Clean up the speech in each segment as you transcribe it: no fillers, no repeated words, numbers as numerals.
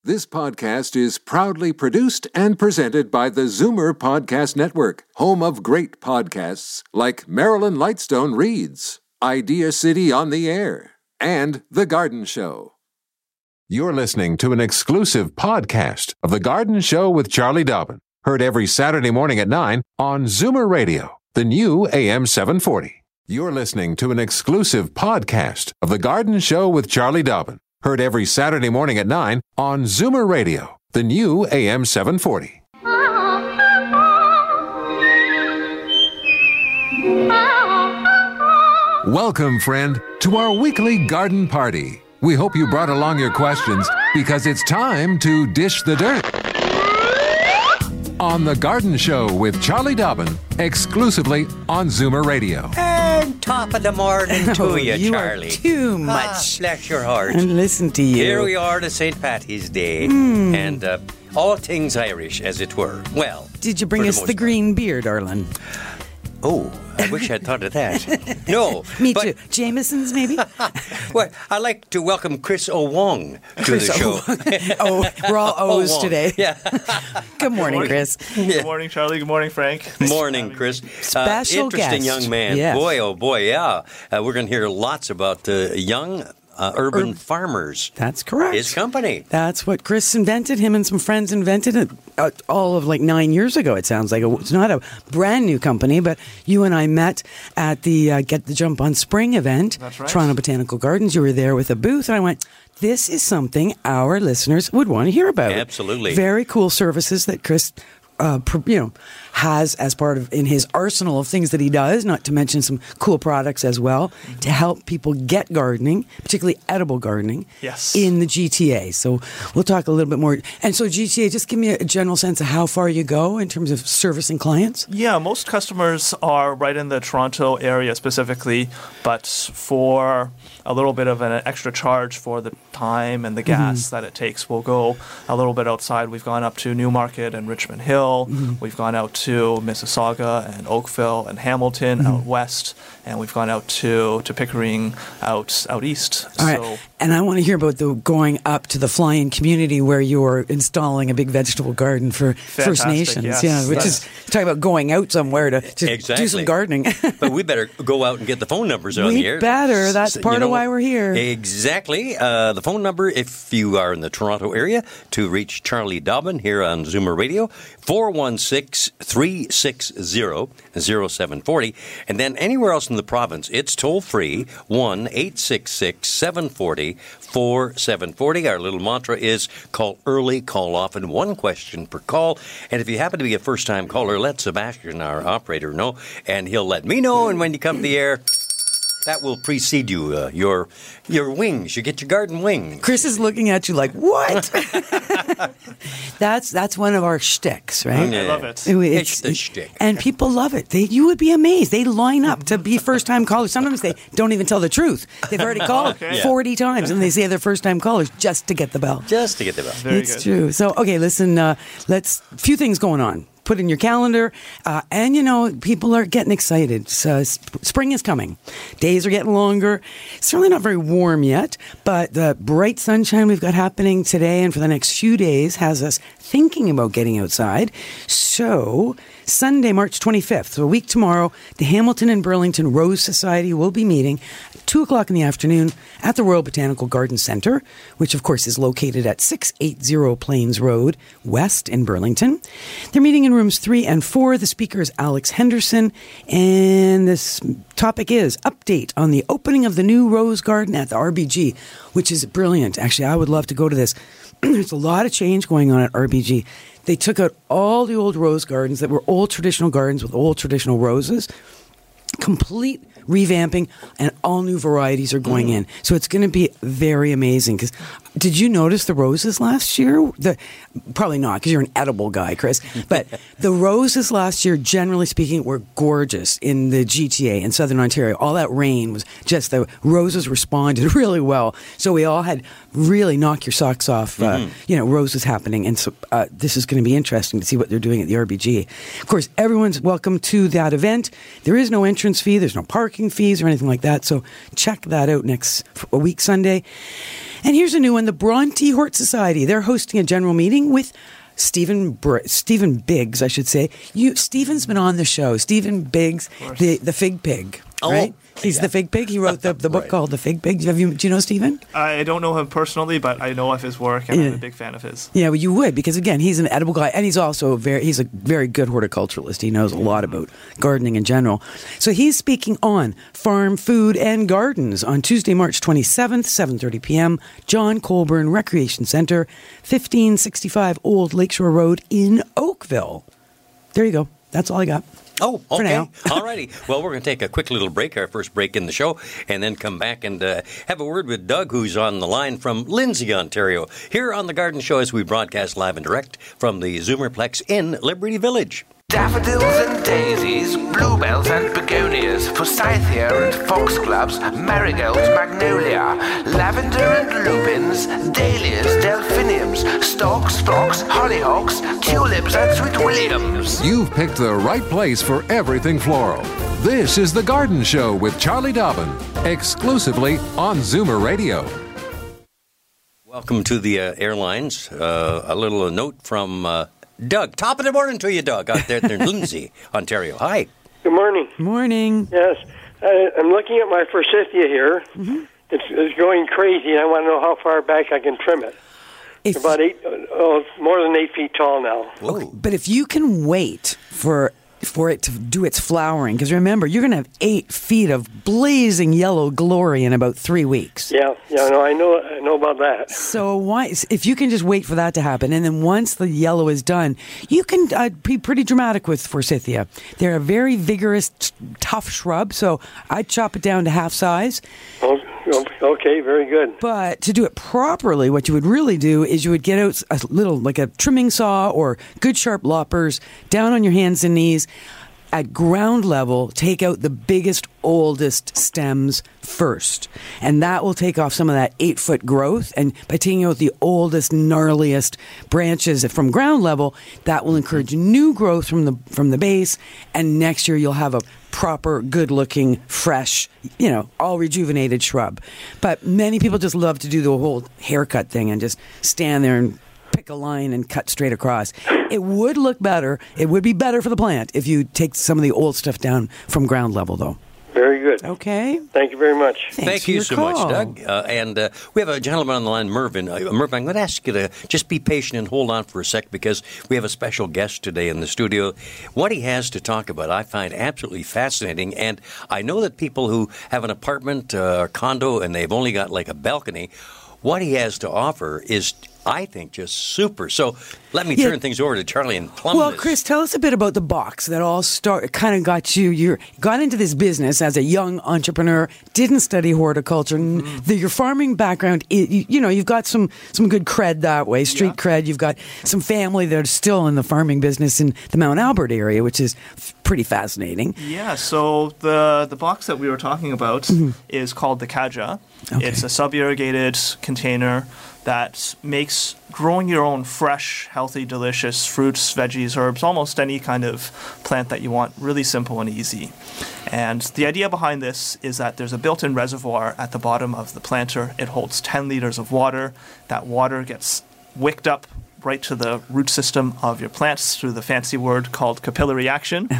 This podcast is proudly produced and presented by the Zoomer Podcast Network, home of great podcasts like Marilyn Lightstone Reads, Idea City on the Air, and The Garden Show. You're listening to an exclusive podcast of The Garden Show with Charlie Dobbin, heard every Saturday morning at 9 on Zoomer Radio, the new AM 740. You're listening to an exclusive podcast of The Garden Show with Charlie Dobbin, heard every Saturday morning at 9 on Zoomer Radio, the new AM 740. Welcome, friend, to our weekly garden party. We hope you brought along your questions because it's time to dish the dirt. On The Garden Show with Charlie Dobbin, exclusively on Zoomer Radio. And top of the morning to you, Charlie. Are too much. Bless your heart. And listen to you. Here we are to St. Patty's Day, and all things Irish, as it were. Well, did you bring us the green beer, darling? Oh, I wish I'd thought of that. No. Me too. Jameson's, maybe? Well, I'd like to welcome Chris O'Wong to the show. Oh, we're all O's O'Wong. Today. Yeah. Good morning, Chris. Good morning, Charlie. Good morning, Frank. Morning, Chris. Special interesting guest. young man. Yes. Boy, oh boy, yeah. We're going to hear lots about young urban farmers. That's correct. His company. That's what Chris invented. Him and some friends invented it all of like 9 years ago, it sounds like. It's not a brand new company, but you and I met at the Get the Jump on Spring event. That's right. Toronto Botanical Gardens. You were there with a booth, and I went, this is something our listeners would want to hear about. Absolutely. Very cool services that Chris has as part of in his arsenal of things that he does, not to mention some cool products as well, to help people get gardening, particularly edible gardening, Yes. in the GTA. So we'll talk a little bit more. And so GTA, just give me a general sense of how far you go in terms of servicing clients. Yeah, most customers are right in the Toronto area specifically, but for a little bit of an extra charge for the time and the gas that it takes, we'll go a little bit outside. We've gone up to Newmarket and Richmond Hill. We've gone out to Mississauga and Oakville and Hamilton out west, and we've gone out to Pickering out east. All right. And I want to hear about the going up to the fly-in community where you're installing a big vegetable garden for First Nations. Yes. Yeah, which is talk about going out somewhere to do some gardening. But we better go out and get the phone numbers on the air. We better. That's part of why we're here. Exactly. The phone number, if you are in the Toronto area, to reach Charlie Dobbin here on Zoomer Radio, 416-360-0740. And then anywhere else in the province, it's toll-free, 1-866-740-4740. Our little mantra is call early, call often, one question per call. And if you happen to be a first-time caller, let Sebastian, our operator, know, and he'll let me know. And when you come to the air, that will precede you, your wings. You get your garden wings. Chris is looking at you like, what? That's one of our shticks, right? I love it. It's the shtick. And people love it. You would be amazed. They line up to be first-time callers. Sometimes they don't even tell the truth. They've already called 40 times, and they say they're first-time callers just to get the bell. Just to get the bell. Very It's good. true. So, okay, listen, let's few things going on. Put in your calendar, and people are getting excited. So spring is coming. Days are getting longer. It's certainly not very warm yet, but the bright sunshine we've got happening today and for the next few days has us thinking about getting outside. So Sunday, March 25th, so a week tomorrow, the Hamilton and Burlington Rose Society will be meeting at 2 o'clock in the afternoon at the Royal Botanical Garden Centre, which of course is located at 680 Plains Road, West in Burlington. They're meeting in rooms 3 and 4. The speaker is Alex Henderson, and this topic is update on the opening of the new rose garden at the RBG, which is brilliant. Actually, I would love to go to this. There's a lot of change going on at RBG. They took out all the old rose gardens that were old traditional gardens with old traditional roses, complete revamping, and all new varieties are going in. So it's going to be very amazing. Because did you notice the roses last year? Probably not, because you're an edible guy, Chris. But the roses last year, generally speaking, were gorgeous in the GTA in Southern Ontario. All that rain was just the roses responded really well. So we all had really knock your socks off, roses happening. And so this is going to be interesting to see what they're doing at the RBG. Of course, everyone's welcome to that event. There is no entrance entrance fee. There's no parking fees or anything like that. So check that out next week, Sunday. And here's a new one. The Bronte Hort Society. They're hosting a general meeting with Stephen Biggs, I should say. Stephen's been on the show. Stephen Biggs, the Fig Pig, right? He's the Fig Pig. He wrote the book called The Fig Pig. Do you know Stephen? I don't know him personally, but I know of his work, and I'm a big fan of his. Yeah, well, you would, because again, he's an edible guy, and he's also he's a very good horticulturalist. He knows a lot about gardening in general. So he's speaking on farm, food, and gardens on Tuesday, March 27th, 7:30 p.m., John Colburn Recreation Center, 1565 Old Lakeshore Road in Oakville. There you go. That's all I got. Oh, okay. For now. All righty. Well, we're going to take a quick little break, our first break in the show, and then come back and have a word with Doug, who's on the line from Lindsay, Ontario, here on The Garden Show as we broadcast live and direct from the Zoomerplex in Liberty Village. Daffodils and daisies, bluebells and begonias, forsythia and foxgloves, marigolds, magnolia, lavender and lupins, dahlias, delphiniums, stalks, phlox, hollyhocks, tulips and sweet williams. You've picked the right place for everything floral. This is The Garden Show with Charlie Dobbin, exclusively on Zoomer Radio. Welcome to the airlines. A little note from Doug. Top of the morning to you, Doug, out there in Lindsay, Ontario. Hi. Good morning. Morning. Yes. I'm looking at my forsythia here. Mm-hmm. It's going crazy, and I want to know how far back I can trim it. It's about more than 8 feet tall now. Okay, but if you can wait for it to do its flowering, because remember, you're going to have 8 feet of blazing yellow glory in about 3 weeks. Yeah, no, I know about that. So if you can just wait for that to happen, and then once the yellow is done, you can be pretty dramatic with forsythia. They're a very vigorous, tough shrub, so I'd chop it down to half size. Okay, very good. But to do it properly, what you would really do is you would get out a little, like a trimming saw or good sharp loppers, down on your hands and knees. At ground level, take out the biggest, oldest stems first. And that will take off some of that 8-foot growth. And by taking out the oldest, gnarliest branches from ground level, that will encourage new growth from the base. And next year, you'll have a proper, good-looking, fresh, all rejuvenated shrub. But many people just love to do the whole haircut thing and just stand there and pick a line and cut straight across. It would look better. It would be better for the plant if you take some of the old stuff down from ground level, though. Very good. Okay. Thank you very much. Thank you so much, Doug. And we have a gentleman on the line, Mervyn. Mervyn, I'm going to ask you to just be patient and hold on for a sec because we have a special guest today in the studio. What he has to talk about I find absolutely fascinating. And I know that people who have an apartment or condo and they've only got like a balcony, what he has to offer is, I think, just super. So let me turn things over to Charlie and plumb Well, this. Chris, tell us a bit about the box that all kind of got you got into this business as a young entrepreneur, didn't study horticulture. Your farming background, you've got some good cred that way, street cred. You've got some family that are still in the farming business in the Mount Albert area, which is pretty fascinating. Yeah, so the box that we were talking about is called the Kaja. Okay. It's a sub-irrigated container that makes growing your own fresh, healthy, delicious fruits, veggies, herbs, almost any kind of plant that you want, really simple and easy. And the idea behind this is that there's a built-in reservoir at the bottom of the planter. It holds 10 liters of water. That water gets wicked up right to the root system of your plants through the fancy word called capillary action.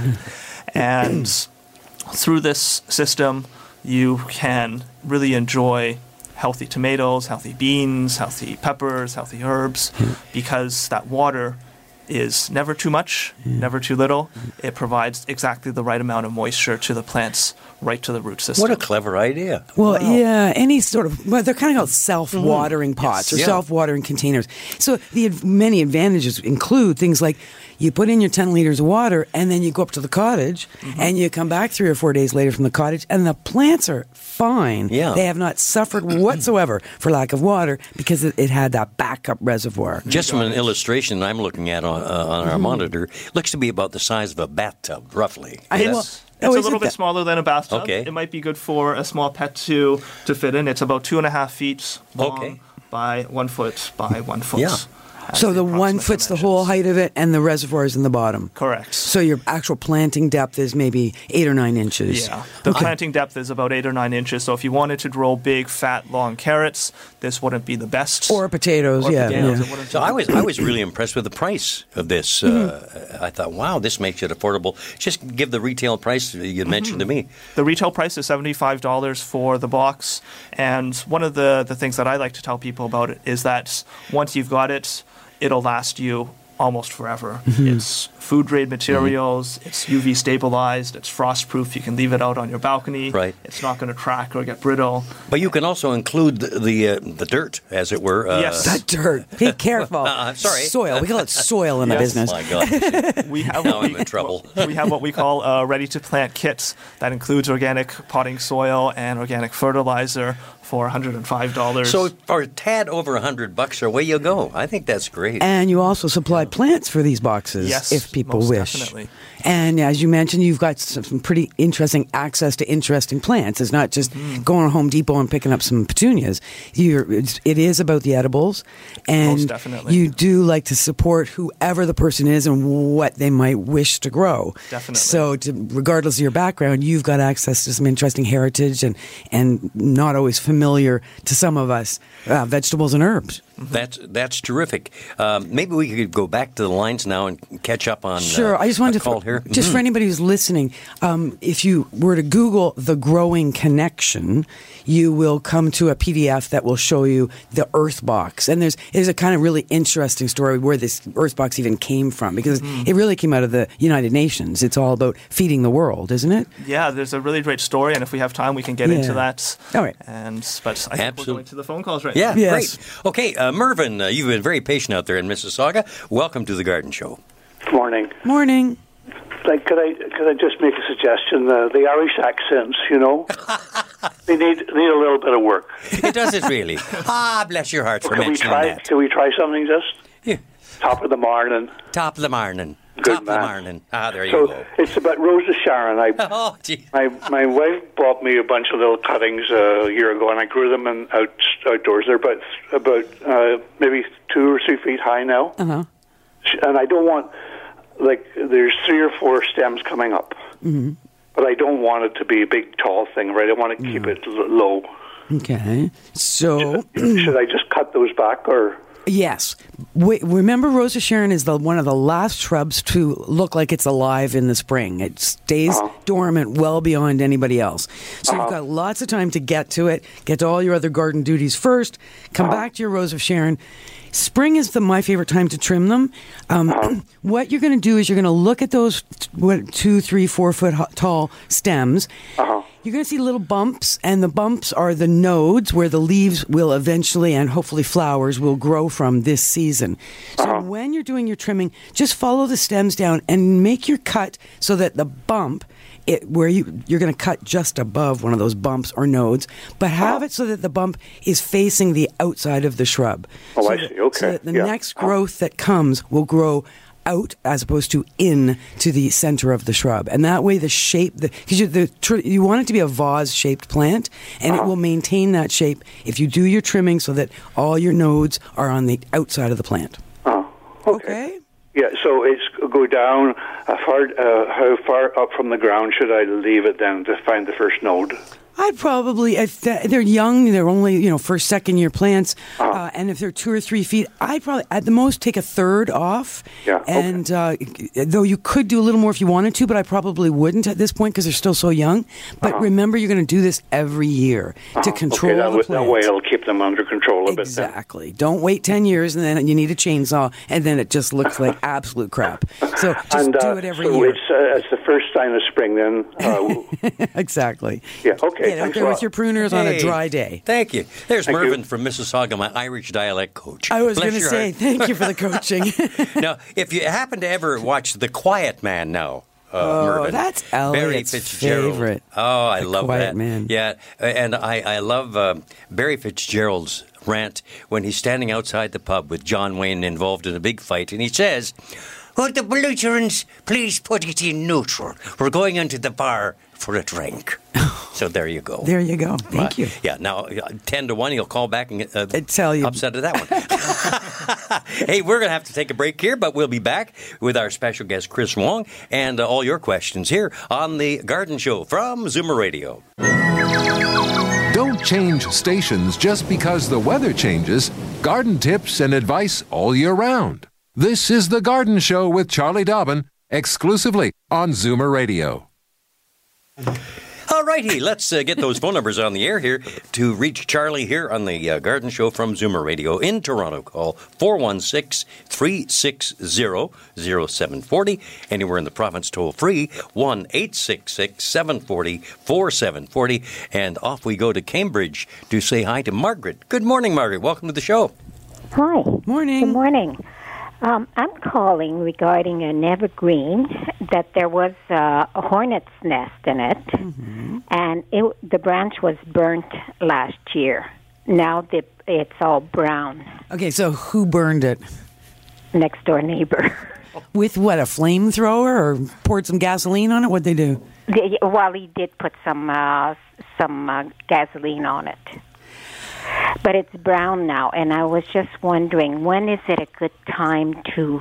And through this system, you can really enjoy healthy tomatoes, healthy beans, healthy peppers, healthy herbs, because that water is never too much, never too little. It provides exactly the right amount of moisture to the plants, right to the root system. What a clever idea. Well, any sort of, they're kind of called self-watering pots or self-watering containers. So the many advantages include things like you put in your 10 liters of water and then you go up to the cottage and you come back 3 or 4 days later from the cottage and the plants are fine. Yeah. They have not suffered whatsoever for lack of water because it had that backup reservoir. Just from an illustration I'm looking at on our monitor, looks to be about the size of a bathtub, roughly. It's a little bit smaller than a bathtub. Okay. It might be good for a small pet to fit in. It's about 2.5 feet long by 1 foot by 1 foot. Yeah. So the 1 foot's the whole height of it, and the reservoir is in the bottom. Correct. So your actual planting depth is maybe 8 or 9 inches. Yeah, the planting depth is about 8 or 9 inches. So if you wanted to grow big, fat, long carrots, this wouldn't be the best. Or potatoes. Potatoes, Yeah. So I was really impressed with the price of this. I thought, wow, this makes it affordable. Just give the retail price you mentioned to me. The retail price is $75 for the box. And one of the things that I like to tell people about it is that once you've got it, it'll last you almost forever. It's food-grade materials, it's UV stabilized, it's frost-proof. You can leave it out on your balcony. Right. It's not going to crack or get brittle. But you can also include the dirt, as it were. Yes. That dirt. Be careful. Sorry. Soil. We call it soil in the business. My God. We have Now what I'm in trouble. We have what we call a ready-to-plant kit that includes organic potting soil and organic fertilizer for $105. So for a tad over $100, away you go. I think that's great. And you also supply plants for these boxes Yes, if people most wish. definitely. And as you mentioned, you've got some pretty interesting access to interesting plants. It's not just going to Home Depot and picking up some petunias. It is about the edibles. And Most definitely. you do like to support whoever the person is and what they might wish to grow. Definitely. So regardless of your background, you've got access to some interesting heritage and not always familiar to some of us vegetables and herbs. That's terrific. Maybe we could go back to the lines now and catch up on Sure. I just wanted a call here. Just for anybody who's listening, if you were to Google The Growing Connection, you will come to a PDF that will show you the Earth Box. And there's a kind of really interesting story where this Earth Box even came from, because it really came out of the United Nations. It's all about feeding the world, isn't it? Yeah, there's a really great story, and if we have time, we can get into that. All right. But I think we're going to the phone calls right Yeah, now. Yes. great. Okay, Mervyn, you've been very patient out there in Mississauga. Welcome to the Garden Show. Morning. Morning. Like, could I just make a suggestion? The Irish accents, they need a little bit of work. It doesn't really. Bless your heart for Can we mentioning try? that. Can we try something? Just Yeah. top of the morning. Top of the morning. Good Top of the man. morning. There you So go. it's about Rose of Sharon. Oh, gee. My wife bought me a bunch of little cuttings a year ago, and I grew them outdoors. They're about maybe 2 or 3 feet high now. Uh-huh. And I don't want, there's 3 or 4 stems coming up. Mm-hmm. But I don't want it to be a big, tall thing, right? I want to keep it low. Okay. So... Should I just cut those back, or... Yes. Remember, Rose of Sharon is one of the last shrubs to look like it's alive in the spring. It stays dormant well beyond anybody else. So you've got lots of time to get to it, get to all your other garden duties first, come back to your Rose of Sharon. Spring is my favorite time to trim them. What you're going to do is you're going to look at those 2, 3, 4 foot tall stems. You're going to see little bumps, and the bumps are the nodes where the leaves will eventually, and hopefully flowers, will grow from this season. So when you're doing your trimming, just follow the stems down and make your cut so that the bump, where you're going to cut just above one of those bumps or nodes, but have it so that the bump is facing the outside of the shrub. Oh, I see. Okay. So that the next growth that comes will grow out as opposed to in to the center of the shrub. And that way the shape, because you want it to be a vase-shaped plant, and it will maintain that shape if you do your trimming so that all your nodes are on the outside of the plant. Okay? Yeah, so it's go down. How far up from the ground should I leave it then to find the first node? I'd probably, if they're young, they're only, first, second year plants, and if they're 2 or 3 feet, I'd probably, at the most, take a third off. Yeah, and though you could do a little more if you wanted to, but I probably wouldn't at this point because they're still so young. But remember, you're going to do this every year to control the plant. That way it'll keep them under control a bit. Exactly. Don't wait 10 years and then you need a chainsaw, and then it just looks like absolute crap. So just do it every year. It's the first sign of spring then. Exactly. Yeah, okay. Get out there with your pruners on a dry day. Thank you. There's Mervyn from Mississauga, my Irish dialect coach. I was going to say, thank you for the coaching. Now, if you happen to ever watch The Quiet Man now, Mervyn. That's Elliot's Barry Fitzgerald. favorite. Oh, I love Quiet that. Man. Yeah, and I love Barry Fitzgerald's rant when he's standing outside the pub with John Wayne involved in a big fight, and he says, "Would the belligerents please put it in neutral? We're going into the bar for a drink." So there you go. There you go. Thank you. Yeah, now 10 to 1, you'll call back and tell you. upset at that one. Hey, we're going to have to take a break here, but we'll be back with our special guest, Chris Wong, and all your questions here on The Garden Show from Zoomer Radio. Don't change stations just because the weather changes. Garden tips and advice all year round. This is The Garden Show with Charlie Dobbin, exclusively on Zoomer Radio. All righty, let's get those phone numbers on the air here to reach Charlie here on the Garden Show from Zoomer Radio in Toronto. Call 416-360-0740. Anywhere in the province, toll free, 1-866-740-4740. And off we go to Cambridge to say hi to Margaret. Good morning, Margaret. Welcome to the show. Hi. Morning. Good morning. I'm calling regarding an evergreen that there was a hornet's nest in it, and the branch was burnt last year. Now it's all brown. Okay, so who burned it? Next door neighbor. With what, a flamethrower, or poured some gasoline on it? What'd they do? Well, he did put some gasoline on it. But it's brown now, and I was just wondering, when is it a good time to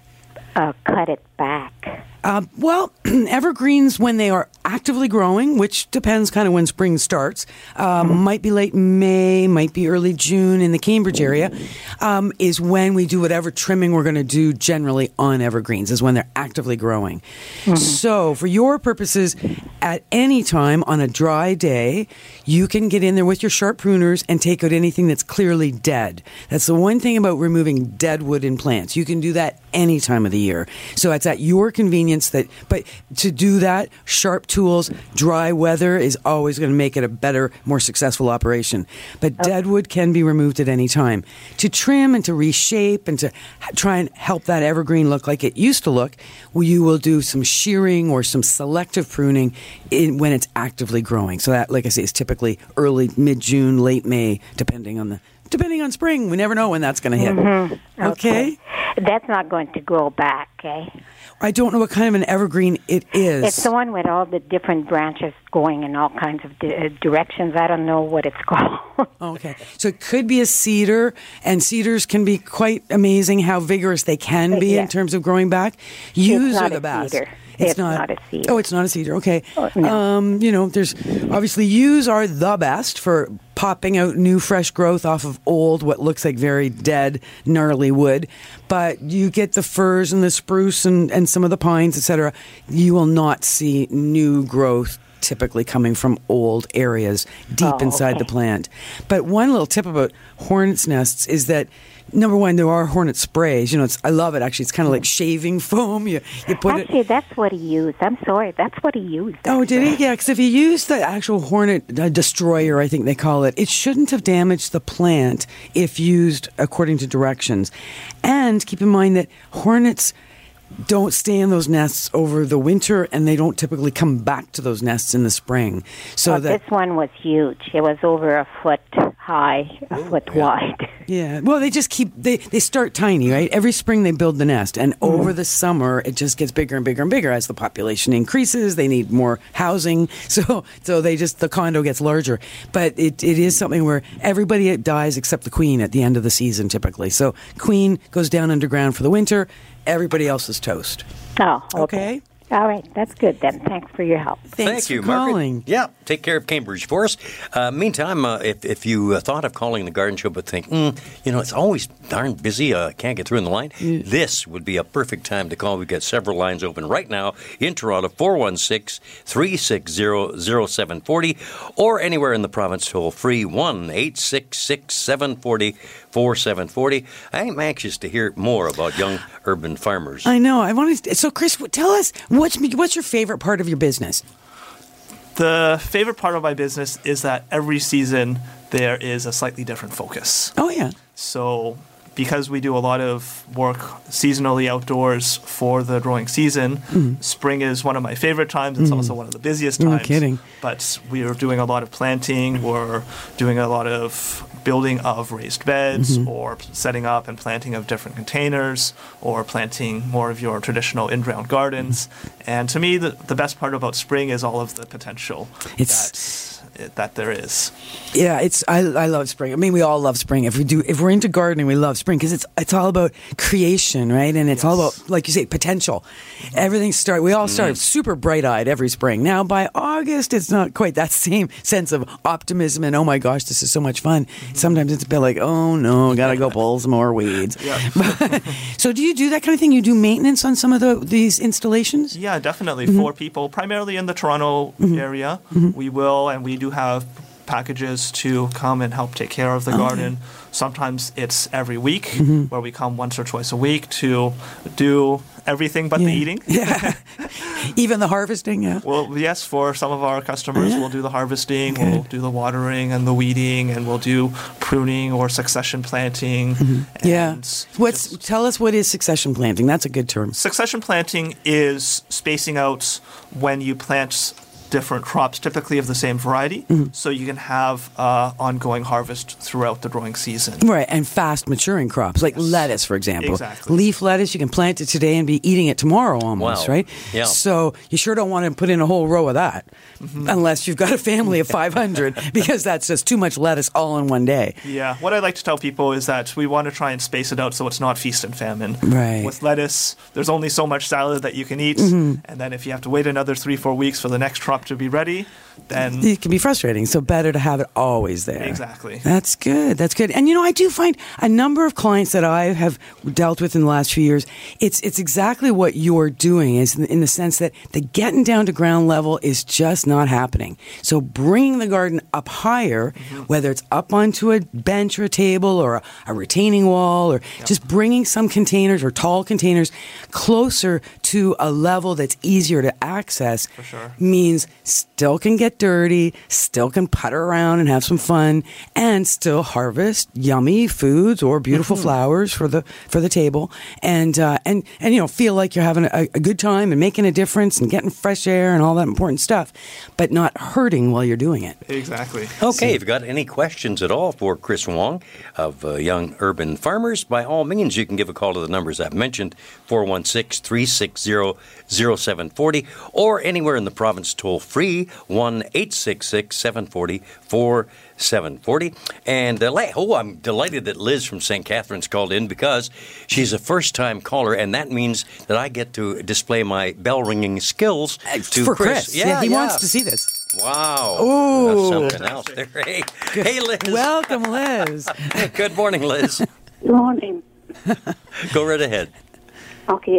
cut it back? Well, evergreens, when they are actively growing, which depends kind of when spring starts, might be late May, might be early June in the Cambridge area, is when we do whatever trimming we're going to do generally on evergreens, is when they're actively growing. So for your purposes, at any time on a dry day, you can get in there with your sharp pruners and take out anything that's clearly dead. That's the one thing about removing dead wood in plants. You can do that any time of the year. So it's at your convenience. But to do that, sharp tools, dry weather is always going to make it a better, more successful operation. But dead wood can be removed at any time. To trim and to reshape and to try and help that evergreen look like it used to look, you will do some shearing or some selective pruning when it's actively growing. So that, like I say, is typically early, mid-June, late May, depending on spring. We never know when that's going to hit. Okay? That's not going to grow back, eh? I don't know what kind of an evergreen it is. It's the one with all the different branches going in all kinds of directions. I don't know what it's called. Okay. So it could be a cedar, and cedars can be quite amazing how vigorous they can be in terms of growing back. Yews are the best. Cedar. It's not a cedar. Oh, it's not a cedar. Okay. No. There's obviously yews are the best for popping out new fresh growth off of old, what looks like very dead, gnarly wood. But you get the firs and the spruce and some of the pines, etc. You will not see new growth typically coming from old areas deep inside the plant. But one little tip about hornet's nests is that, number one, there are hornet sprays. I love it, actually. It's kind of like shaving foam. You put Actually, that's what he used. I'm sorry. That's what he used. Oh, did he? Yeah, because if you use the actual hornet destroyer, I think they call it, it shouldn't have damaged the plant if used according to directions. And keep in mind that hornets don't stay in those nests over the winter, and they don't typically come back to those nests in the spring. So this one was huge. It was over a foot high, a foot wide. Yeah. Well, they just they start tiny, right? Every spring they build the nest, and over the summer it just gets bigger and bigger and bigger as the population increases. They need more housing, so the condo gets larger. But it is something where everybody dies except the queen at the end of the season typically. So queen goes down underground for the winter. Everybody else is toast. Oh, okay. All right, that's good then. Thanks for your help. Thanks Thank you, for calling. Margaret. Yeah, take care of Cambridge for us. Meantime, if you thought of calling the Garden Show but think, it's always darn busy, can't get through in the line, this would be a perfect time to call. We've got several lines open right now in Toronto, 416-360-0740, or anywhere in the province, toll free, 1-866-740-4740. I'm anxious to hear more about young urban farmers. I know. So, Chris, tell us, what's your favorite part of your business? The favorite part of my business is that every season there is a slightly different focus. Oh, yeah. So because we do a lot of work seasonally outdoors for the growing season, spring is one of my favorite times. It's also one of the busiest times. No kidding. But we are doing a lot of planting. We're doing a lot of building of raised beds or setting up and planting of different containers or planting more of your traditional in-ground gardens. And to me, the best part about spring is all of the potential. that there is. Yeah, I love spring. I mean, we all love spring. If we're into gardening, we love spring because it's all about creation, right? And it's all about, like you say, potential. Everything we all start super bright-eyed every spring. Now, by August, it's not quite that same sense of optimism and, oh my gosh, this is so much fun. Sometimes it's a bit like, oh no, gotta go pull some more weeds. So do you do that kind of thing? You do maintenance on some of these installations? Yeah, definitely. For people, primarily in the Toronto area, we will, and we do have packages to come and help take care of the garden. Sometimes it's every week, where we come once or twice a week to do everything but the eating. Even the harvesting, Well, yes, for some of our customers, we'll do the harvesting, we'll do the watering and the weeding, and we'll do pruning or succession planting. Tell us what is succession planting. That's a good term. Succession planting is spacing out when you plant different crops, typically of the same variety, so you can have ongoing harvest throughout the growing season. Right, and fast maturing crops, like lettuce, for example. Exactly. Leaf lettuce, you can plant it today and be eating it tomorrow almost, right? Yeah. So you sure don't want to put in a whole row of that, unless you've got a family of 500, because that's just too much lettuce all in one day. Yeah, what I like to tell people is that we want to try and space it out so it's not feast and famine. Right. With lettuce, there's only so much salad that you can eat, and then if you have to wait another 3-4 weeks for the next crop to be ready, then it can be frustrating. So better to have it always there. Exactly. That's good. And I do find a number of clients that I have dealt with in the last few years, it's exactly what you're doing, is in the sense that the getting down to ground level is just not happening. So bringing the garden up higher, whether it's up onto a bench or a table or a retaining wall, or just bringing some containers or tall containers closer to a level that's easier to access, For sure. means still can get dirty, still can putter around and have some fun, and still harvest yummy foods or beautiful flowers for the table, and feel like you're having a good time and making a difference and getting fresh air and all that important stuff, but not hurting while you're doing it. Exactly. Okay, if you've got any questions at all for Chris Wong of Young Urban Farmers, by all means, you can give a call to the numbers I've mentioned, 416-360-0740, or anywhere in the province toll-free, 1-866-740-4740. And I'm delighted that Liz from St. Catharines called in, because she's a first-time caller, and that means that I get to display my bell-ringing skills to for Chris. Yeah, he wants to see this. Wow. Ooh. That's something else there. Hey, Liz. Welcome, Liz. Good morning, Liz. Good morning. Go right ahead. Okay,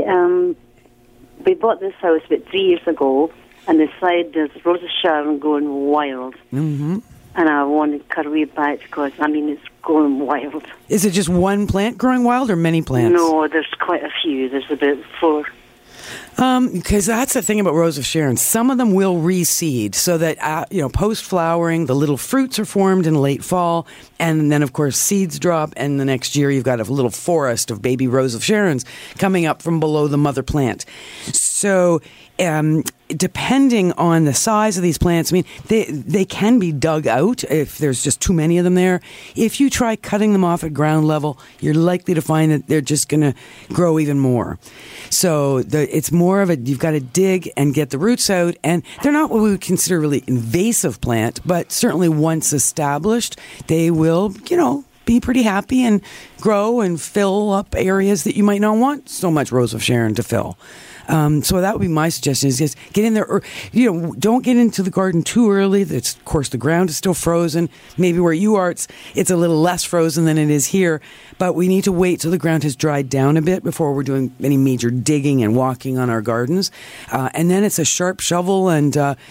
we bought this house about 3 years ago, and the side there's Rose of Sharon going wild. And I want to cut away back because, it's going wild. Is it just one plant growing wild or many plants? No, there's quite a few. There's about 4. Because that's the thing about Rose of Sharon. Some of them will reseed so that, post-flowering, the little fruits are formed in late fall, and then, of course, seeds drop, and the next year you've got a little forest of baby Rose of Sharons coming up from below the mother plant. So, depending on the size of these plants, they can be dug out if there's just too many of them there. If you try cutting them off at ground level, you're likely to find that they're just going to grow even more. So it's more of you've got to dig and get the roots out, and they're not what we would consider really invasive plant, but certainly once established, they will, be pretty happy and grow and fill up areas that you might not want so much Rose of Sharon to fill. So that would be my suggestion, is just get in there, don't get into the garden too early. Of course, the ground is still frozen. Maybe where you are, it's a little less frozen than it is here, but we need to wait till the ground has dried down a bit before we're doing any major digging and walking on our gardens. And then it's a sharp shovel, and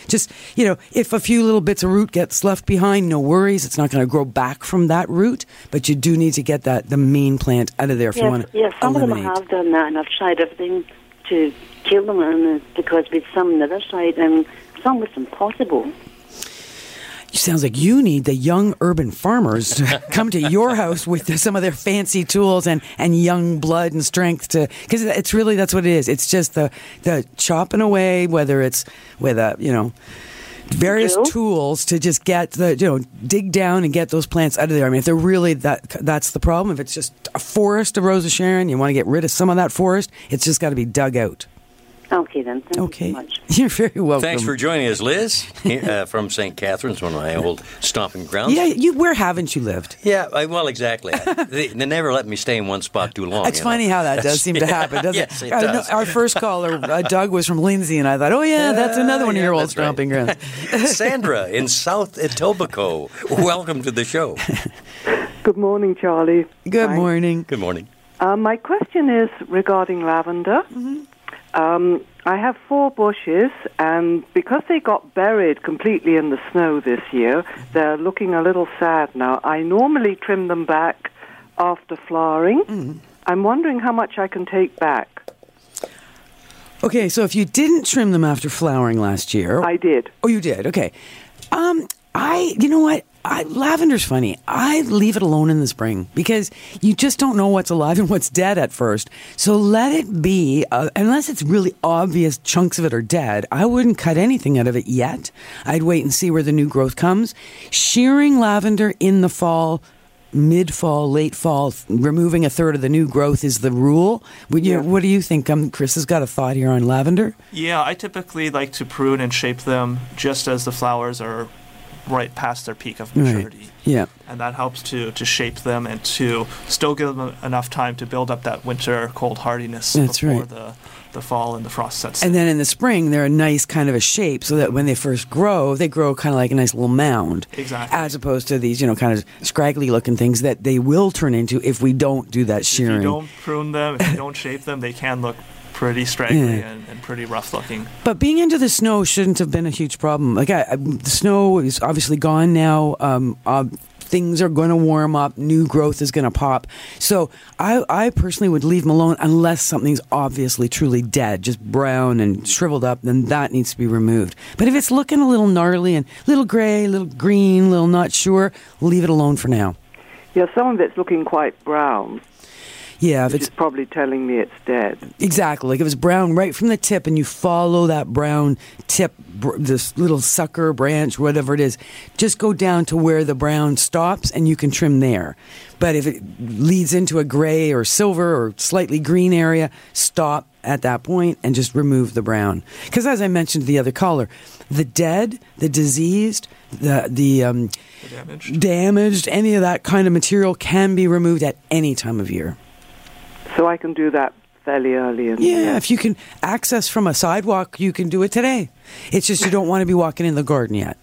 if a few little bits of root gets left behind, no worries. It's not going to grow back from that root, but you do need to get the main plant out of there if you want to some eliminate. of them have done that, and I've tried everything to kill them, because with some on the other side, and some was impossible. It sounds like you need the Young Urban Farmers to come to your house with some of their fancy tools and young blood and strength because it's really, that's what it is. It's just the chopping away, whether it's with various tools to just get dig down and get those plants out of there. If they're really that's the problem. If it's just a forest of Rose of Sharon, you want to get rid of some of that forest, it's just got to be dug out. Okay, then. Thank you so much. You're very welcome. Thanks for joining us, Liz, from St. Catharines, one of my old stomping grounds. Yeah, where haven't you lived? Yeah, well, exactly. They never let me stay in one spot too long. It's funny how that does seem to happen, doesn't yes, it? it does. Our first caller, Doug, was from Lindsay, and I thought, that's another one of your old stomping grounds. Sandra in South Etobicoke, welcome to the show. Good morning, Charlie. Good morning. Good morning. My question is regarding lavender. I have 4 bushes, and because they got buried completely in the snow this year, they're looking a little sad now. I normally trim them back after flowering. I'm wondering how much I can take back. Okay, so if you didn't trim them after flowering last year... I did. Oh, you did? Okay. You know what? Lavender's funny. I leave it alone in the spring because you just don't know what's alive and what's dead at first. So let it be, unless it's really obvious chunks of it are dead, I wouldn't cut anything out of it yet. I'd wait and see where the new growth comes. Shearing lavender in the fall, mid-fall, late fall, removing a third of the new growth is the rule. What do you think? Chris has got a thought here on lavender. Yeah, I typically like to prune and shape them just as the flowers are right past their peak of maturity. Right. Yeah. And that helps to shape them and to still give them enough time to build up that winter cold hardiness before the fall and the frost sets in. And then in the spring, they're a nice kind of a shape so that when they first grow, they grow kind of like a nice little mound. Exactly. As opposed to these, kind of scraggly looking things that they will turn into if we don't do that shearing. If you don't prune them, if you don't shape them, they can look pretty straggly and pretty rough looking. But being into the snow shouldn't have been a huge problem. Like the snow is obviously gone now. Things are going to warm up. New growth is going to pop. So I personally would leave them alone unless something's obviously truly dead, just brown and shriveled up. Then that needs to be removed. But if it's looking a little gnarly and a little gray, a little green, a little not sure, leave it alone for now. Yeah, some of it's looking quite brown. Yeah, it's probably telling me it's dead. Exactly. Like if it's brown right from the tip and you follow that brown tip, this little sucker branch, whatever it is, just go down to where the brown stops and you can trim there. But if it leads into a gray or silver or slightly green area, stop at that point and just remove the brown. Because as I mentioned to the other caller, the dead, the diseased, the damaged, any of that kind of material can be removed at any time of year. So I can do that fairly early. If you can access from a sidewalk, you can do it today. It's just you don't want to be walking in the garden yet.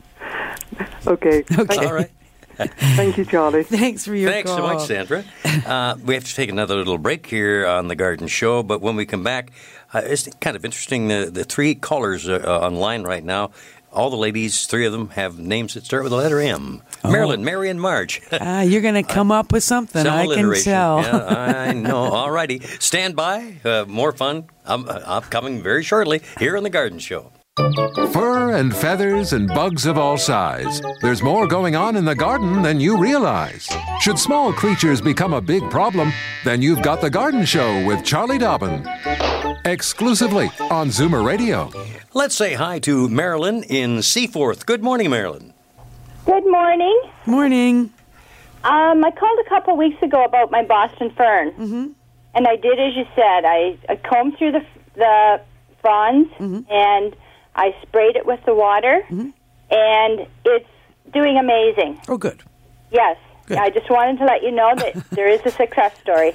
Okay. All right. Thank you, Charlie. Thanks for your call. Thanks so much, Sandra. We have to take another little break here on the Garden Show, but when we come back, it's kind of interesting. The 3 callers online right now, all the ladies, 3 of them, have names that start with the letter M. Marilyn, Mary, and Marge. You're going to come up with something, I can tell. Yeah, I know. All righty. Stand by. More fun upcoming very shortly here on the Garden Show. Fur and feathers and bugs of all size. There's more going on in the garden than you realize. Should small creatures become a big problem, then you've got the Garden Show with Charlie Dobbin. Exclusively on Zoomer Radio. Let's say hi to Marilyn in Seaforth. Good morning, Marilyn. Good morning. Morning. I called a couple weeks ago about my Boston fern, and I did as you said. I combed through the fronds, and I sprayed it with the water, and it's doing amazing. Oh, good. Yes. Good. I just wanted to let you know that there is a success story.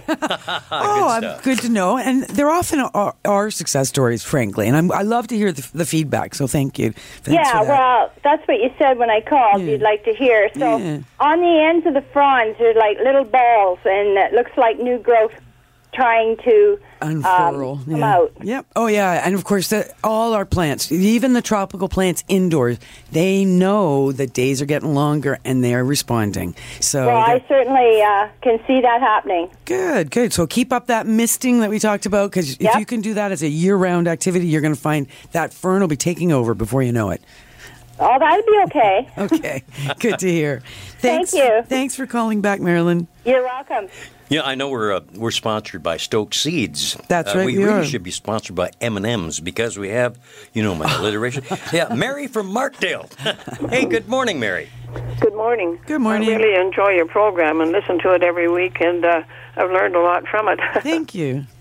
Good to know. And there often are success stories, frankly. And I love to hear the feedback, so thank you. Thanks for that. Well, that's what you said when I called. You'd like to hear. So on the ends of the fronds, they're like little balls, and it looks like new growth trying to unfurl, come out. Yep. Oh, yeah. And of course, all our plants, even the tropical plants indoors, they know that days are getting longer and they are responding. So, I certainly can see that happening. Good. So keep up that misting that we talked about, because if you can do that as a year-round activity, you're going to find that fern will be taking over before you know it. Oh, that'd be okay. Okay. Good to hear. Thanks. Thank you. Thanks for calling back, Marilyn. You're welcome. Yeah, I know we're sponsored by Stoke Seeds. That's right. We really should be sponsored by M&M's because we have, my alliteration. Yeah, Mary from Markdale. Hey, good morning, Mary. Good morning. Good morning. I really enjoy your program and listen to it every week, and I've learned a lot from it. Thank you.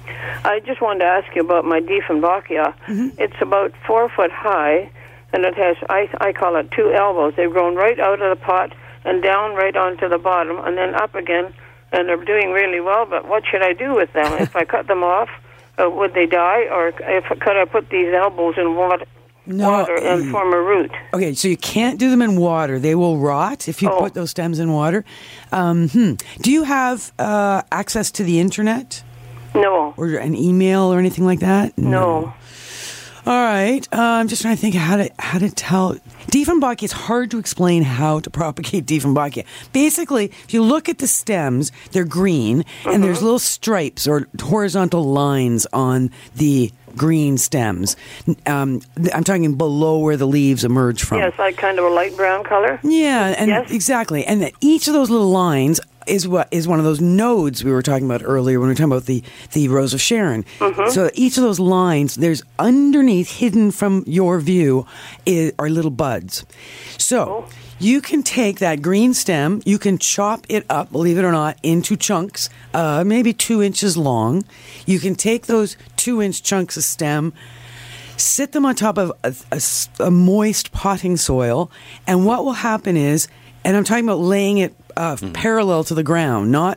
I just wanted to ask you about my Dieffenbachia. It's about 4 foot high, and it has, I call it 2 elbows. They've grown right out of the pot and down right onto the bottom and then up again, and they're doing really well, but what should I do with them? If I cut them off, would they die, or could I put these elbows in water and form a root? Okay, so you can't do them in water. They will rot if you put those stems in water. Do you have access to the internet? No. Or an email or anything like that? No. All right. I'm just trying to think how to tell. Dieffenbachia, it's hard to explain how to propagate Dieffenbachia. Basically, if you look at the stems, they're green, and there's little stripes or horizontal lines on the green stems. I'm talking below where the leaves emerge from. Yes, like kind of a light brown color? Yeah, and exactly. And each of those little lines is one of those nodes we were talking about earlier when we were talking about the Rose of Sharon. So each of those lines, there's underneath, hidden from your view, are little buds. So you can take that green stem, you can chop it up, believe it or not, into chunks, maybe 2 inches long. You can take those 2-inch chunks of stem, sit them on top of a moist potting soil, and what will happen is, and I'm talking about laying it parallel to the ground, not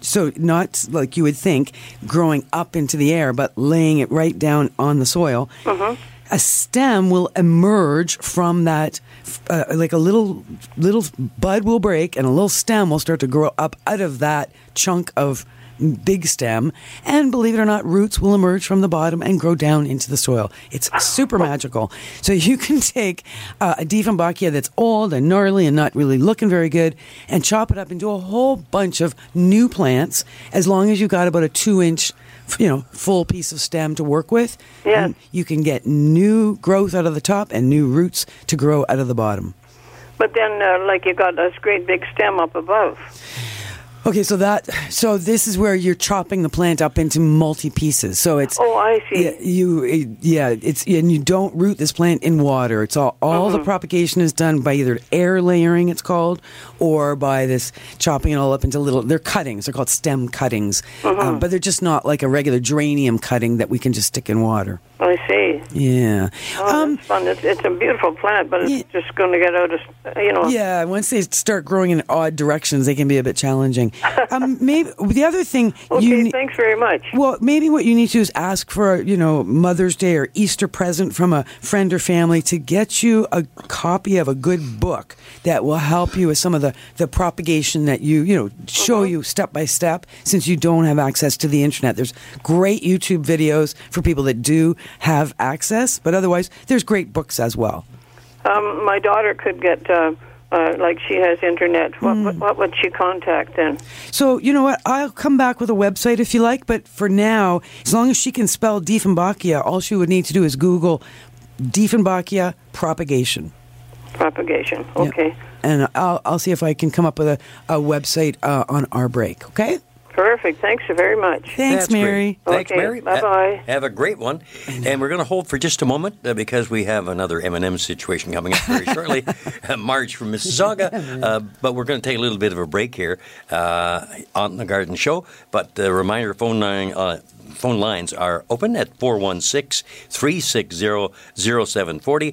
like you would think, growing up into the air, but laying it right down on the soil. A stem will emerge from that, like a little bud will break, and a little stem will start to grow up out of that chunk of big stem, and believe it or not, roots will emerge from the bottom and grow down into the soil. It's super magical. So you can take a Dieffenbachia that's old and gnarly and not really looking very good and chop it up into a whole bunch of new plants, as long as you've got about a 2-inch full piece of stem to work with. Yeah. You can get new growth out of the top and new roots to grow out of the bottom. But then, like you got this great big stem up above. Okay, so this is where you're chopping the plant up into multi pieces. So it's I see. And you don't root this plant in water. It's all the propagation is done by either air layering, it's called, or by this chopping it all up into little. They're cuttings. They're called stem cuttings, but they're just not like a regular geranium cutting that we can just stick in water. I see. Yeah. That's fun. It's a beautiful plant, but it's just going to get out of, Yeah, once they start growing in odd directions, they can be a bit challenging. Maybe the other thing. Okay, thanks very much. Well, maybe what you need to do is ask for Mother's Day or Easter present from a friend or family to get you a copy of a good book that will help you with some of the propagation that show you step by step, since you don't have access to the internet. There's great YouTube videos for people that do have access, but otherwise there's great books as well. My daughter could get like she has internet. What would she contact then? So, you know what? I'll come back with a website if you like, but for now, as long as she can spell Dieffenbachia, all she would need to do is Google Dieffenbachia propagation. Propagation, okay. Yeah. And I'll see if I can come up with a website on our break, okay? Perfect. Thanks very much. Thanks, Mary. Thanks, okay, Mary. Bye-bye. Have a great one. And we're going to hold for just a moment because we have another M&M situation coming up very shortly. Marge from Mississauga. But we're going to take a little bit of a break here on The Garden Show. But the reminder, phone lines are open at 416-360-0740,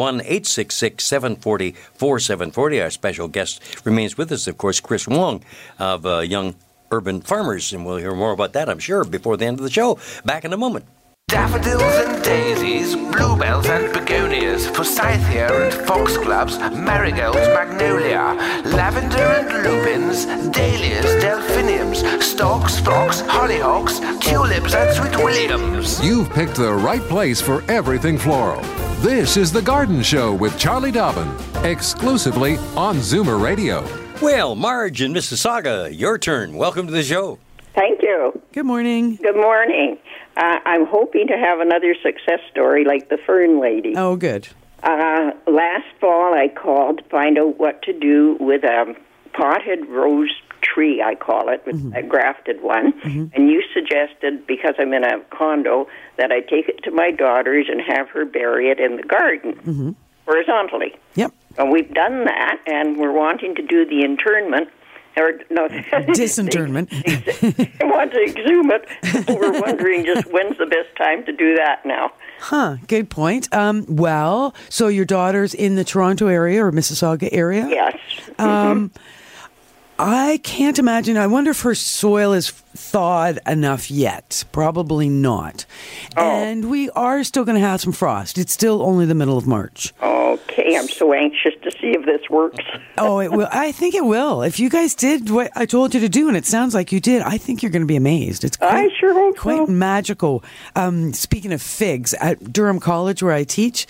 1-866-740-4740. Our special guest remains with us, of course, Chris Wong of Young Urban Farmers, and we'll hear more about that, I'm sure, before the end of the show. Back in a moment. Daffodils and daisies, bluebells and begonias, forsythia and foxgloves, marigolds, magnolia, lavender and lupins, dahlias, delphiniums, stalks, phlox, hollyhocks, tulips and sweet williams. You've picked the right place for everything floral. This is The Garden Show with Charlie Dobbin, exclusively on Zoomer Radio. Well, Marge in Mississauga, your turn. Welcome to the show. Thank you. Good morning. Good morning. I'm hoping to have another success story like the fern lady. Oh, good. Last fall, I called to find out what to do with a potted rose tree, I call it, with a grafted one. And you suggested, because I'm in a condo, that I take it to my daughter's and have her bury it in the garden, horizontally. Yep. And we've done that, and we're wanting to do the internment Or no, disinterment. I want to exhume it. We're wondering just when's the best time to do that now. Huh, good point. Well, so your daughter's in the Toronto area or Mississauga area? Yes. I can't imagine. I wonder if her soil is thawed enough yet. Probably not. And we are still going to have some frost. It's still only the middle of March. Okay, I'm so anxious to see if this works. Oh, it will. I think it will. If you guys did what I told you to do, and it sounds like you did, I think you're going to be amazed. It's quite, I sure hope quite magical. Speaking of figs, at Durham College where I teach,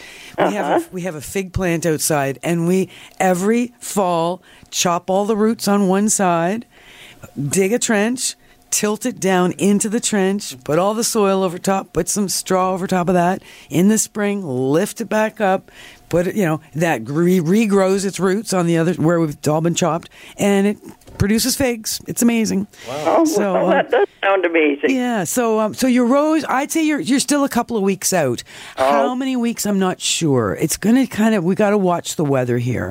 we have a fig plant outside, and we every fall chop all the roots on one side, dig a trench, tilt it down into the trench, put all the soil over top, put some straw over top of that. In the spring, lift it back up, put it, that regrows its roots on the other where we've all been chopped, and it produces figs. It's amazing. Wow. Well, that does sound amazing. Yeah. So your rose, I'd say you're still a couple of weeks out. How many weeks? I'm not sure. It's going to we got to watch the weather here.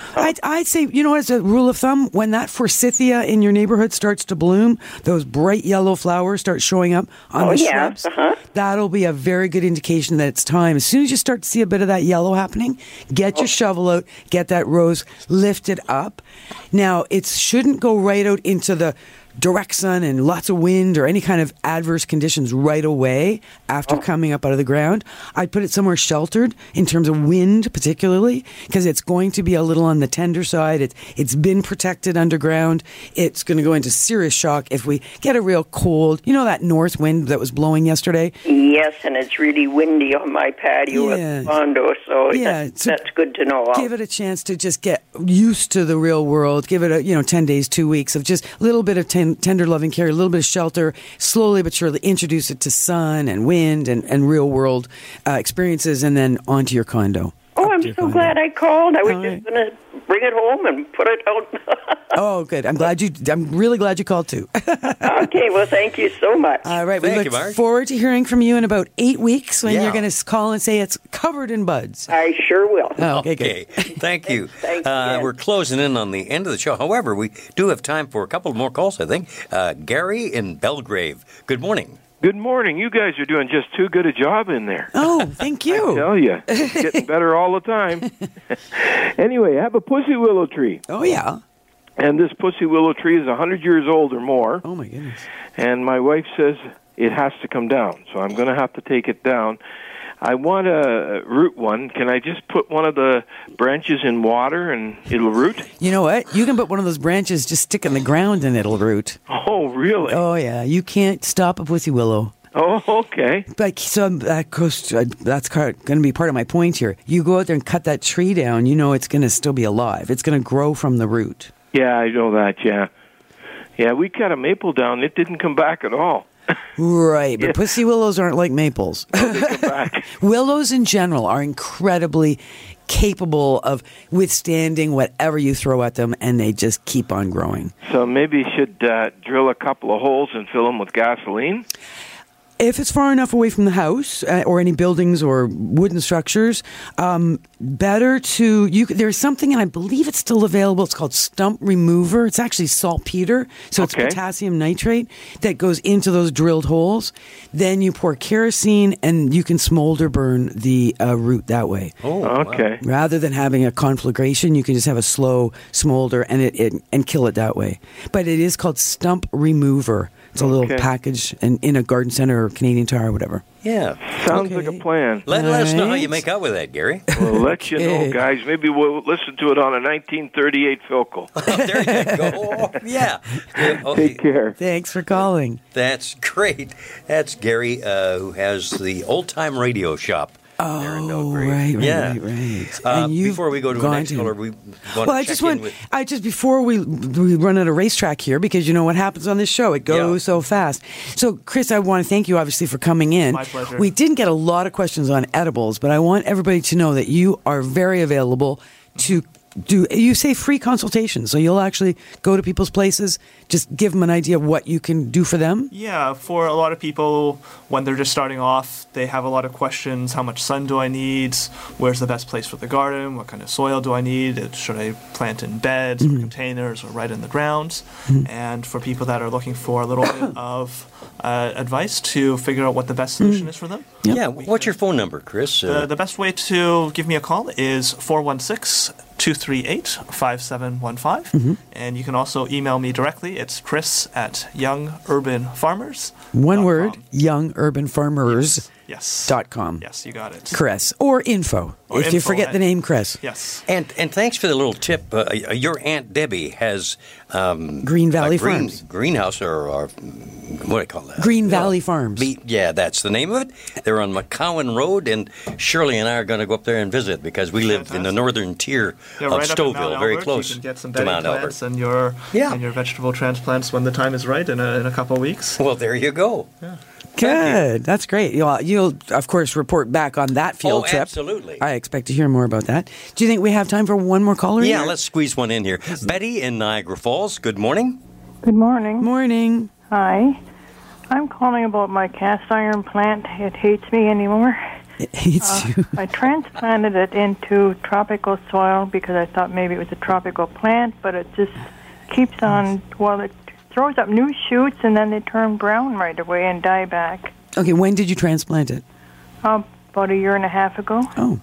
I'd say, as a rule of thumb, when that forsythia in your neighborhood starts to bloom, those bright yellow flowers start showing up on the shrubs, that'll be a very good indication that it's time. As soon as you start to see a bit of that yellow happening, get your shovel out, get that rose lifted up. Now, it shouldn't go right out into the direct sun and lots of wind or any kind of adverse conditions right away after coming up out of the ground. I'd put it somewhere sheltered in terms of wind, particularly, because it's going to be a little on the tender side. It's been protected underground. It's going to go into serious shock if we get a real cold, that north wind that was blowing yesterday. Yes, and it's really windy on my patio at the condo, so that's good to know. Give it a chance to just get used to the real world. Give it 10 days, 2 weeks of just a little bit of tender loving care, a little bit of shelter, slowly but surely introduce it to sun and wind and real world experiences, and then onto your condo. Oh, I'm so glad I called. I was just going to bring it home and put it out. Oh, good. I'm really glad you called too. Okay, well, thank you so much. All right, we look forward to hearing from you in about 8 weeks when you're going to call and say it's covered in buds. I sure will. Oh, okay, good. Thank you. Thanks, we're closing in on the end of the show. However, we do have time for a couple more calls, I think. Gary in Belgrave. Good morning. Good morning. You guys are doing just too good a job in there. Oh, thank you. I tell you, it's getting better all the time. Anyway, I have a pussy willow tree. Oh, yeah. And this pussy willow tree is 100 years old or more. Oh, my goodness. And my wife says it has to come down, so I'm going to have to take it down. I want to root one. Can I just put one of the branches in water and it'll root? You know what? You can put one of those branches, just stick in the ground and it'll root. Oh, really? Oh, yeah. You can't stop a pussy willow. Oh, okay. So that's going to be part of my point here. You go out there and cut that tree down, it's going to still be alive. It's going to grow from the root. Yeah, I know that, yeah. Yeah, we cut a maple down. It didn't come back at all. Right, but pussy willows aren't like maples. Oh, they come back. Willows in general are incredibly capable of withstanding whatever you throw at them, and they just keep on growing. So maybe you should drill a couple of holes and fill them with gasoline? If it's far enough away from the house or any buildings or wooden structures, better to there's something, and I believe it's still available. It's called Stump Remover. It's actually saltpeter, so it's potassium nitrate that goes into those drilled holes. Then you pour kerosene, and you can smolder burn the root that way. Oh, okay. Wow. Rather than having a conflagration, you can just have a slow smolder and kill it that way. But it is called Stump Remover. It's a little package in a garden center or Canadian Tire or whatever. Yeah. Sounds like a plan. Let us know how you make out with that, Gary. We'll let you know, guys. Maybe we'll listen to it on a 1938 Philco. There you go. Yeah. Take care. Thanks for calling. That's great. That's Gary, who has the Old Time Radio Shop. Oh, right. And before we go to the next caller, we want to check in with... before we run out of racetrack here, because you know what happens on this show, it goes so fast. So, Chris, I want to thank you, obviously, for coming in. My pleasure. We didn't get a lot of questions on edibles, but I want everybody to know that you are very available to do you say free consultations? So you'll actually go to people's places, just give them an idea of what you can do for them? Yeah, for a lot of people, when they're just starting off, they have a lot of questions. How much sun do I need? Where's the best place for the garden? What kind of soil do I need? Should I plant in beds or containers or right in the ground? And for people that are looking for a little bit of advice to figure out what the best solution is for them. Yeah, what's your phone number, Chris? The best way to give me a call is 416-238-5715. And you can also email me directly. It's chris@youngurbanfarmers.com. One word, youngurbanfarmers.com. Yes. Yes, you got it. Chris. Or info, if you forget the name Chris. Yes. And thanks for the little tip. Your Aunt Debbie has Green Valley Farms. Greenhouse or what do I call that? Green Valley Farms. Yeah, that's the name of it. They're on McCowan Road, and Shirley and I are going to go up there and visit because we live in the northern tier of right Stouffville, very Albert. close You can get some to Mount Albert. plants and your vegetable transplants when the time is right in a couple of weeks. Well, there you go. Yeah. Good. That's great. You'll, of course, report back on that field trip. Absolutely. I expect to hear more about that. Do you think we have time for one more caller? Yeah, here? let's squeeze one in here. Betty in Niagara Falls, good morning. Good morning. Morning. Hi. I'm calling about my cast iron plant. It hates me anymore. It hates you. I transplanted it into tropical soil because I thought maybe it was a tropical plant, but it just keeps on, it throws up new shoots and then they turn brown right away and die back. Okay, when did you transplant it? About a year and a half ago. Oh.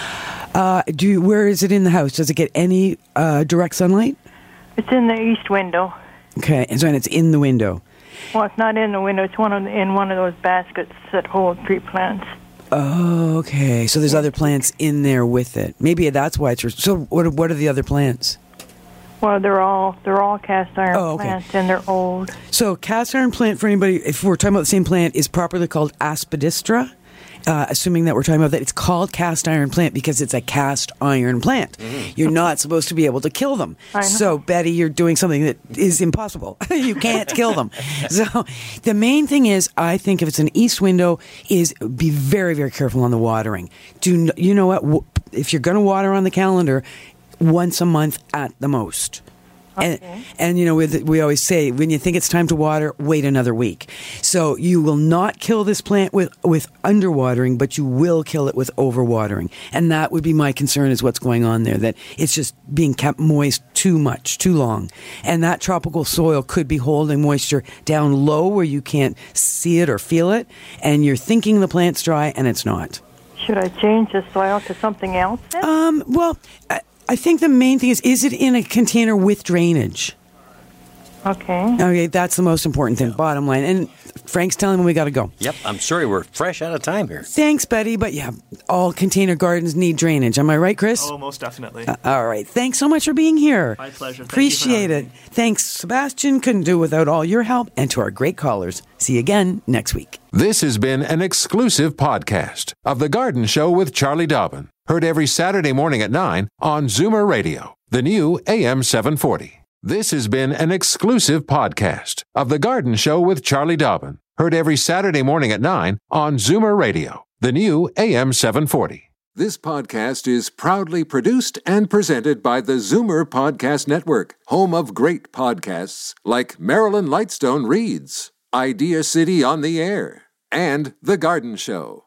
Where is it in the house? Does it get any direct sunlight? It's in the east window. Okay, and so it's in the window. Well, it's not in the window. It's in one of those baskets that hold 3 plants. Oh, okay. So there's other plants in there with it. Maybe that's why it's... So what are the other plants? Well, they're all cast iron plants, and they're old. So cast iron plant, for anybody, if we're talking about the same plant, is properly called Aspidistra. Assuming that we're talking about that, it's called cast iron plant because it's a cast iron plant. You're not supposed to be able to kill them. I know. So, Betty, you're doing something that is impossible. You can't kill them. So, the main thing is, I think if it's an east window, is be very, very careful on the watering. You know what? If you're going to water on the calendar, once a month at the most. Okay. And you know, we always say, when you think it's time to water, wait another week. So you will not kill this plant with underwatering, but you will kill it with overwatering. And that would be my concern, is what's going on there, that it's just being kept moist too much, too long. And that tropical soil could be holding moisture down low where you can't see it or feel it. And you're thinking the plant's dry, and it's not. Should I change the soil to something else then? Well, I think the main thing is it in a container with drainage? Okay, that's the most important thing, bottom line. And Frank's telling me we got to go. Yep, I'm sorry, we're fresh out of time here. Thanks, Betty, but yeah, all container gardens need drainage. Am I right, Chris? Oh, most definitely. All right, thanks so much for being here. My pleasure. Appreciate it. Thanks, Sebastian. Couldn't do without all your help, and to our great callers. See you again next week. This has been an exclusive podcast of The Garden Show with Charlie Dobbin. Heard every Saturday morning at 9 on Zoomer Radio, the new AM 740. This has been an exclusive podcast of The Garden Show with Charlie Dobbin. Heard every Saturday morning at 9 on Zoomer Radio, the new AM 740. This podcast is proudly produced and presented by the Zoomer Podcast Network, home of great podcasts like Marilyn Lightstone Reads, Idea City on the Air, and The Garden Show.